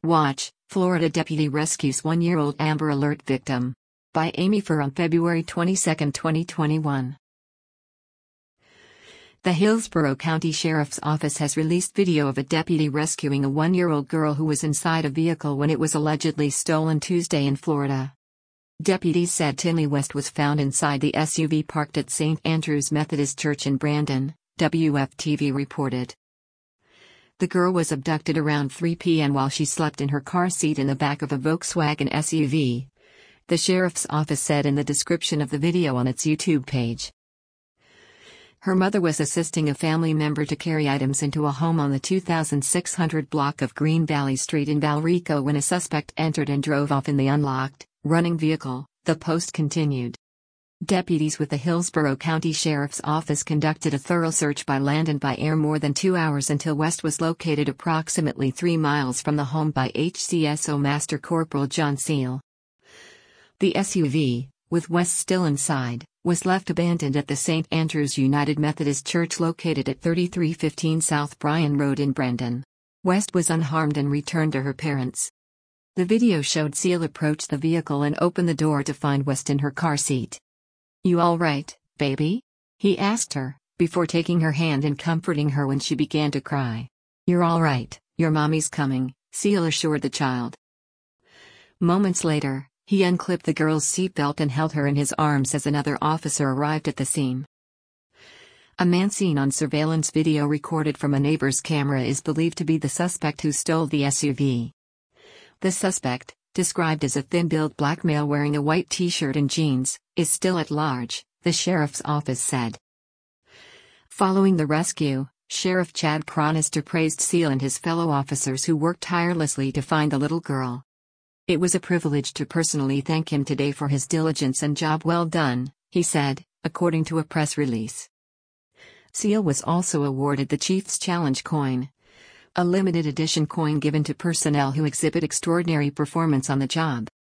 Watch, Florida deputy rescues one-year-old Amber Alert victim. By Amy Furr on February 22, 2021. The Hillsborough County Sheriff's Office has released video of a deputy rescuing a one-year-old girl who was inside a vehicle when it was allegedly stolen Tuesday in Florida. Deputies said Tinley West was found inside the SUV parked at St. Andrew's Methodist Church in Brandon, WFTV reported. The girl was abducted around 3 p.m. while she slept in her car seat in the back of a Volkswagen SUV. The sheriff's office said in the description of the video on its YouTube page. Her mother was assisting a family member to carry items into a home on the 2600 block of Green Valley Street in Valrico when a suspect entered and drove off in the unlocked, running vehicle, the Post continued. Deputies with the Hillsborough County Sheriff's Office conducted a thorough search by land and by air more than 2 hours until West was located approximately 3 miles from the home by HCSO Master Corporal John Seal. The SUV, with West still inside, was left abandoned at the St. Andrew's United Methodist Church located at 3315 South Bryan Road in Brandon. West was unharmed and returned to her parents. The video showed Seal approach the vehicle and open the door to find West in her car seat. "You all right, baby?" he asked her, before taking her hand and comforting her when she began to cry. "You're all right, your mommy's coming," Seal assured the child. Moments later, he unclipped the girl's seatbelt and held her in his arms as another officer arrived at the scene. A man seen on surveillance video recorded from a neighbor's camera is believed to be the suspect who stole the SUV. The suspect, described as a thin-built black male wearing a white t-shirt and jeans, is still at large, the sheriff's office said. Following the rescue, Sheriff Chad Chronister praised Seal and his fellow officers who worked tirelessly to find the little girl. "It was a privilege to personally thank him today for his diligence and job well done," he said, according to a press release. Seal was also awarded the Chief's Challenge coin, a limited edition coin given to personnel who exhibit extraordinary performance on the job.